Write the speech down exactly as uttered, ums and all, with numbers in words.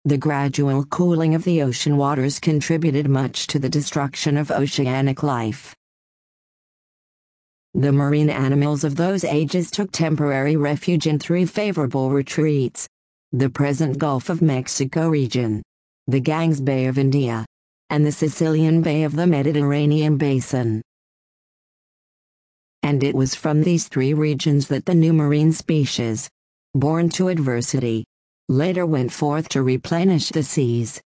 The gradual cooling of the ocean waters contributed much to the destruction of oceanic life. The marine animals of those ages took temporary refuge in three favorable retreats: the present Gulf of Mexico region, the Ganges Bay of India, and the Sicilian Bay of the Mediterranean basin. And it was from these three regions that the new marine species, born to adversity, later went forth to replenish the seas.